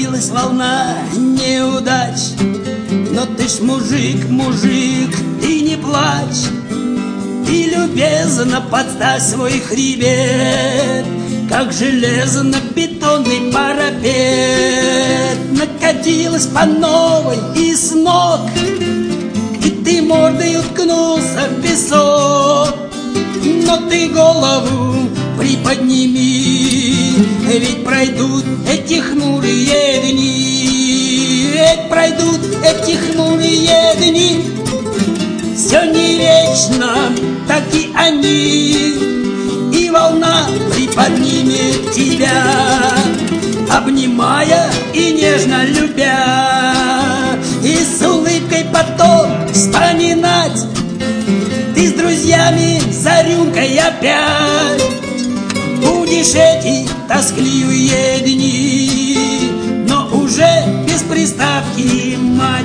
Накатилась волна неудач, но ты ж мужик, мужик, ты не плачь. И любезно подставь свой хребет, как железно-бетонный парапет. Накатилась по новой и с ног, и ты мордой уткнулся в песок. Но ты голову приподними, ведь пройдут эти хмурые дни, ведь пройдут эти хмурые дни. Все не вечно, так и они, и волна приподнимет тебя, обнимая и нежно любя, и с улыбкой потом вспоминать ты с друзьями за рюмкой опять. Будешь эти тоскливые дни, но уже без приставки «мать».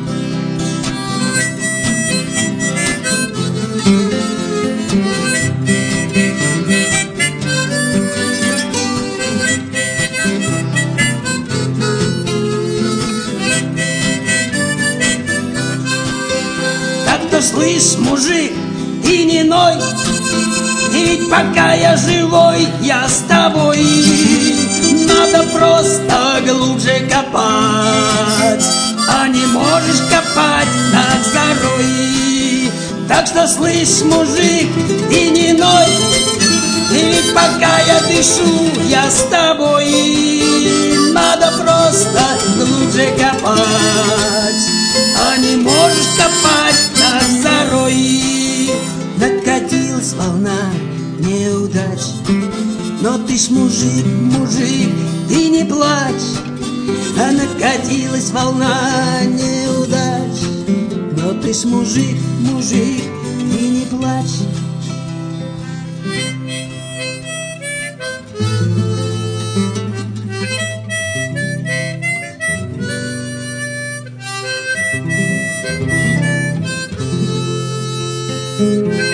Слышь, мужик, ты не ной, ведь пока я живой, я с тобой. Надо просто глубже копать, а не можешь копать над горой. Так что, слышь, мужик, ты не ной, ведь пока я дышу, я с тобой. Надо просто глубже копать, а не можешь копать над зарой. Накатилась волна неудач, но ты ж мужик, мужик, ты не плачь. А накатилась волна неудач, но ты ж мужик, мужик, ты не плачь. Thank you.